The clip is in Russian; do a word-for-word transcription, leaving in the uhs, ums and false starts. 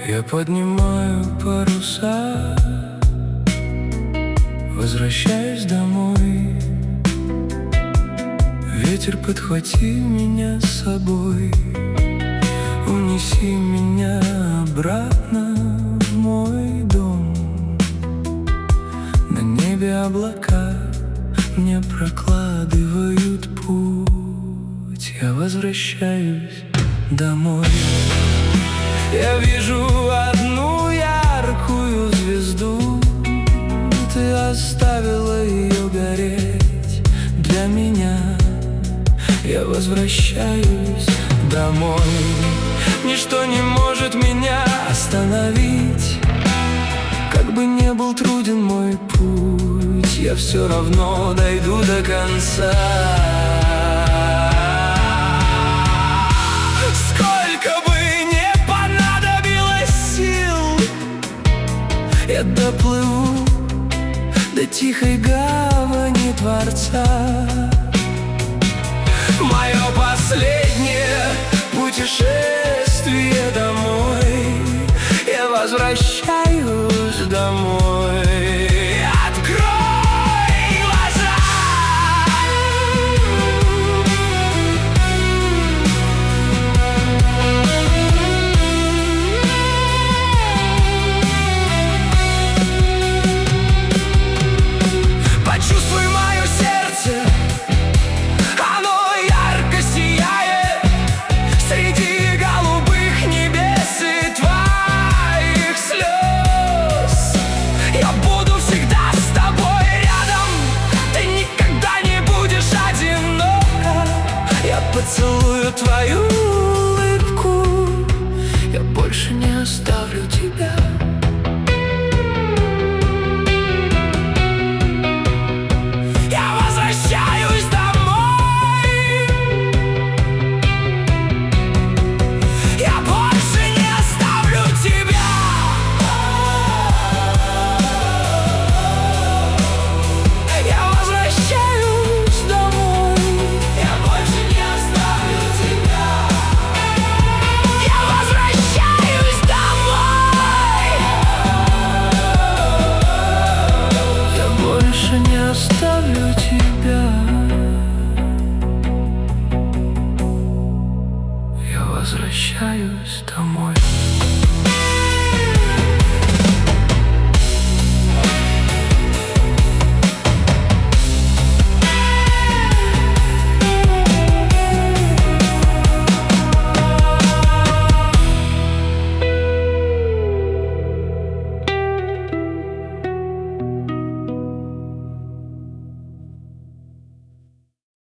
Я поднимаю паруса, возвращаюсь домой. Ветер, подхвати меня с собой, унеси меня обратно в мой дом. На небе облака мне прокладывают путь. Я возвращаюсь домой. Я вижу одну яркую звезду, ты оставила ее гореть для меня. Я возвращаюсь домой. Ничто не может меня остановить. Как бы не был труден мой путь, я все равно дойду до конца. Я доплыву до тихой гавани Творца. Мое последнее путешествие домой. Я возвращаюсь домой. Открой глаза. Почувствуй мое сердце, оно ярко сияет среди голубых небес и твоих слез. Я буду всегда с тобой рядом, ты никогда не будешь одинока. Я поцелую твою